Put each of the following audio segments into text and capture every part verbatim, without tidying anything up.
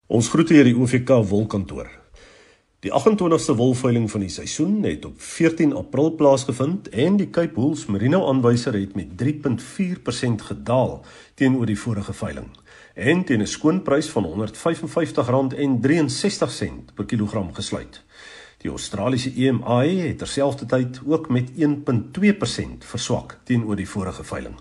Ons groet hier die O V K wolkantoor. Die agt en twintigste wolveiling van die seisoen het op veertien April plaasgevind en die Cape Wool's Merino aanwyser het met drie komma vier persent gedaal teenoor die vorige veiling en teen 'n skoonprys van honderd vyf en vyftig rand en drieënsestig sent per kilogram gesluit. Die Australiese E M I het terselfdertyd ook met een komma twee persent verswak teenoor die vorige veiling.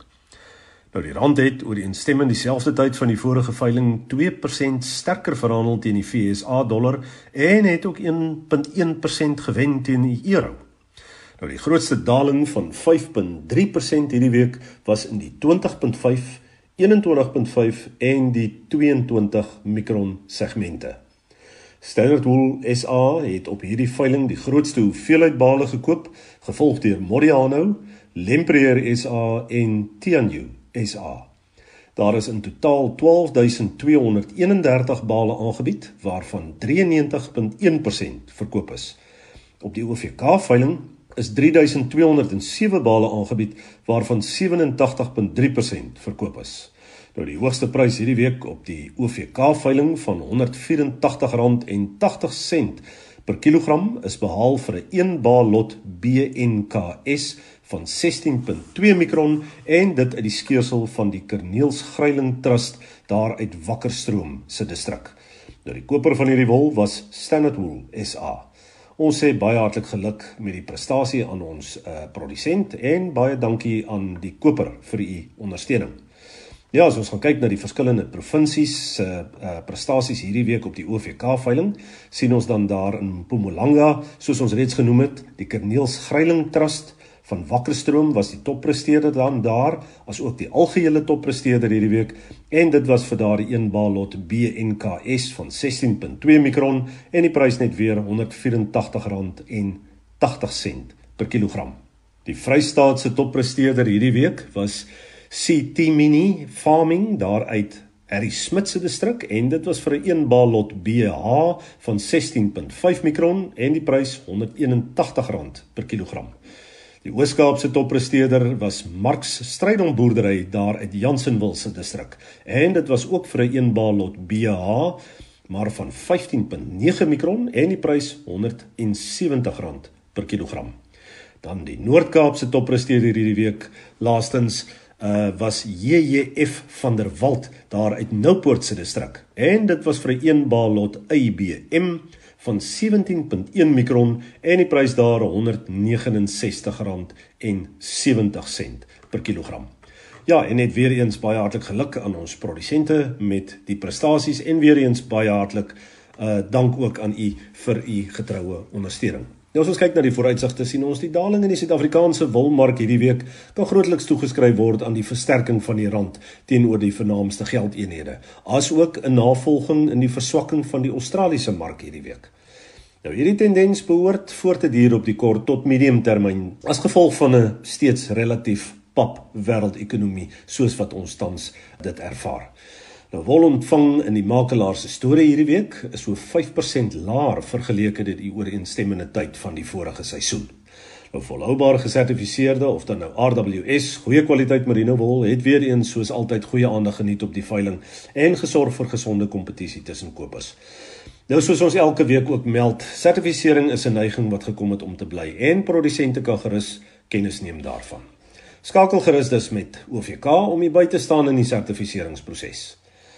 Nou die rand het oor die instemming dieselfde tyd van die vorige veiling twee persent sterker verhandel teen die V S A dollar en het ook een komma een persent gewen teen die euro. Nou die grootste daling van vyf komma drie persent hierdie week was in die twintig komma vyf, eenentwintig komma vyf en die tweeëntwintig mikron segmente. Standard Wool S A het op hierdie veiling die grootste hoeveelheid bale gekoop, gevolg deur Modiano, Lempriere S A en Tianyu S A. Daar is in totaal twaalf duisend tweehonderd eenendertig bale aangebied, waarvan drieënnewentig komma een persent verkoop is. Op die O V K-veiling is drie duisend tweehonderd sewe bale aangebied, waarvan sewenentagtig komma drie persent verkoop is. Nou die hoogste prys hierdie week op die O V K-veiling van honderd vyerentagtig rand en tagtig sent per kilogram is behaal vir 'n een baal lot B N K S van sestien komma twee mikron en dit uit die skeursel van die Kerniels Greiling Trust daar uit Wakkerstroom se distrik. Nou die koper van hierdie wol was Standard Wool S A. Ons sê baie hartlik geluk met die prestasie aan ons uh, produsent en baie dankie aan die koper vir u ondersteuning. Ja, as ons gaan kyk na die verskillende provinsies se uh, uh, prestasies hierdie week op die O V K-veiling, sien ons dan daar in Mpumalanga, soos ons reeds genoem het, die Kerniels Greiling Trust van Wakkerstroom was die toppresteerder dan daar, as ook die algehele toppresteerder hierdie week, en dit was vir daardie een baal lot B N K S van sestien komma twee mikron, en die prys net weer honderd vyerentagtig rand en tagtig sent per kilogram. Die Vrystaatse toppresteerder hierdie week was C T Mini Farming daar uit Harry Smit se distrik en dit was vir 'n een baal lot B H van sestien komma vyf mikron en die prys honderd eenentagtig rand per kilogram. Die Oos-Kaapse toppresteerder was Marks Strydom boerdery daar uit Jansenwil se distrik en dit was ook vir 'n een baal lot B H maar van vyftien komma nege mikron en die prys honderd sewentig rand per kilogram. Dan die Noord-Kaapse toppresteerder hierdie week laastens Uh, was J J F van der Walt daar uit Noupoort se distrik en dit was vir 'n een baal lot I B M van sewentien komma een mikron en die prys daar honderd negenensestig rand en sewentig sent per kilogram. Ja, en net weer eens baie hartlik geluk aan ons produsente met die prestasies en weer eens baie hartlik uh, dank ook aan u vir u getroue ondersteuning. Nou as ons kyk na die vooruitsigte, sien ons die daling in die Suid-Afrikaanse wolmark hierdie week kan grootliks toegeskryf word aan die versterking van die rand teenoor die vernaamste geldeenhede, as ook 'n navolging in die verswakking van die Australiese mark hierdie week. Nou hierdie tendens behoort voort te duur op die kort tot medium termyn, as gevolg van 'n steeds relatief pap wêreldekonomie, soos wat ons tans dit ervaar. Nou wol ontvang in die makelaar se storie hierdie week is so vyf persent laer vergeleke dit die ooreenstemmende tyd van die vorige seisoen. Nou volhoubaar gesertifiseerde of dan nou R W S, goeie kwaliteit merino wol, het weer eens soos altyd goeie aandag geniet op die veiling en gesorg vir gesonde kompetisie tussen kopers. Nou soos ons elke week ook meld, sertifisering is 'n neiging wat gekom het om te bly en produsente kan gerus kennis neem daarvan. Skakel gerus dus met O V K om hier by te staan in die sertifiseringsproses.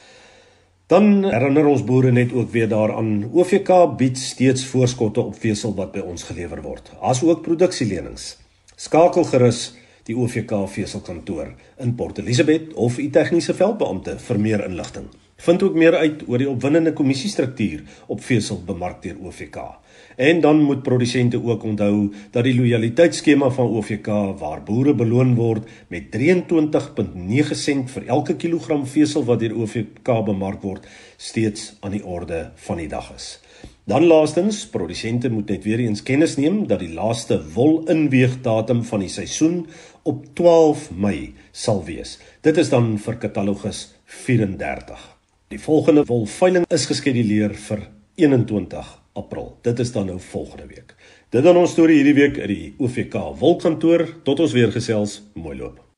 Dan herinner ons boere net ook weer daaraan, O V K bied steeds voorskotte op vesel wat by ons gelewer word, as ook produksielenings. Skakel gerus die O V K veselkantoor in Port Elizabeth of u tegniese veldbeampte vir meer inligting. Vind ook meer uit oor die opwindende kommisiestruktuur op vesel bemark deur O V K. En dan moet produsente ook onthou dat die lojaliteitsskema van O V K waar boere beloon word met drieëntwintig komma nege sent vir elke kilogram vesel wat deur O V K bemark word, steeds aan die orde van die dag is. Dan laastens, produsente moet net weer eens kennis neem dat die laaste wolinweegdatum van die seisoen op twaalf Mei sal wees. Dit is dan vir katalogus vyf-en-dertig. Die volgende wolveiling is geskeduleer vir eenentwintig April. Dit is dan nou volgende week. Dit dan ons storie hierdie week uit die O V K wolkantoor. Tot ons weer gesels, mooi loop.